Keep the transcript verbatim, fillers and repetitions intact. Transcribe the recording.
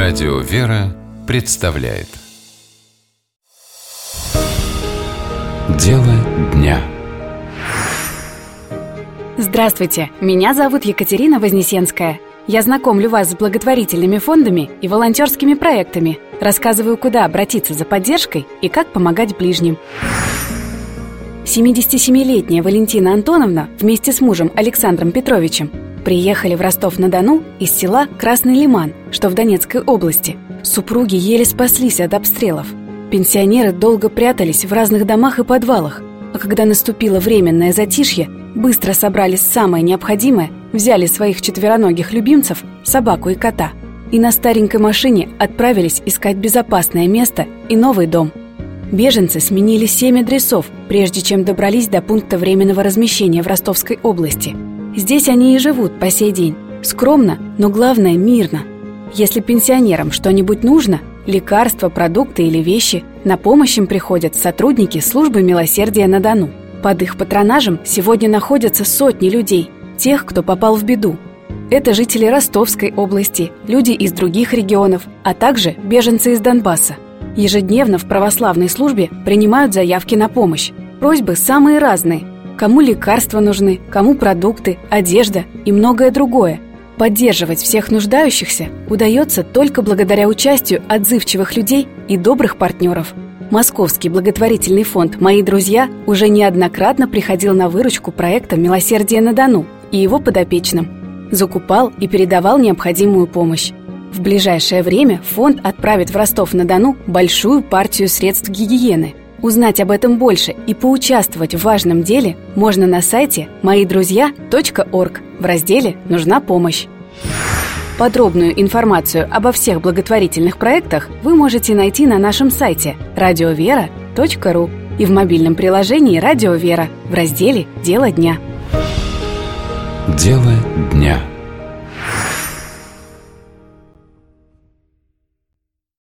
Радио «Вера» представляет Дело дня. Здравствуйте, меня зовут Екатерина Вознесенская. Я знакомлю вас с благотворительными фондами и волонтерскими проектами, рассказываю, куда обратиться за поддержкой и как помогать ближним. семидесятисемилетняя Валентина Антоновна вместе с мужем Александром Петровичем приехали в Ростов-на-Дону из села Красный Лиман, что в Донецкой области. Супруги еле спаслись от обстрелов. Пенсионеры долго прятались в разных домах и подвалах, а когда наступило временное затишье, быстро собрали самое необходимое, взяли своих четвероногих любимцев, собаку и кота, и на старенькой машине отправились искать безопасное место и новый дом. Беженцы сменили семь адресов, прежде чем добрались до пункта временного размещения в Ростовской области. Здесь они и живут по сей день. Скромно, но главное – мирно. Если пенсионерам что-нибудь нужно – лекарства, продукты или вещи – на помощь им приходят сотрудники службы милосердия на Дону. Под их патронажем сегодня находятся сотни людей, тех, кто попал в беду. Это жители Ростовской области, люди из других регионов, а также беженцы из Донбасса. Ежедневно в православной службе принимают заявки на помощь. Просьбы самые разные. Кому лекарства нужны, кому продукты, одежда и многое другое. Поддерживать всех нуждающихся удается только благодаря участию отзывчивых людей и добрых партнеров. Московский благотворительный фонд «Мои друзья» уже неоднократно приходил на выручку проекта «Милосердие на Дону» и его подопечным. Закупал и передавал необходимую помощь. В ближайшее время фонд отправит в Ростов-на-Дону большую партию средств гигиены. Узнать об этом больше и поучаствовать в важном деле можно на сайте мои друзья точка орг в разделе «Нужна помощь». Подробную информацию обо всех благотворительных проектах вы можете найти на нашем сайте радио вера точка ру и в мобильном приложении «Радио Вера» в разделе «Дело дня». Дело дня.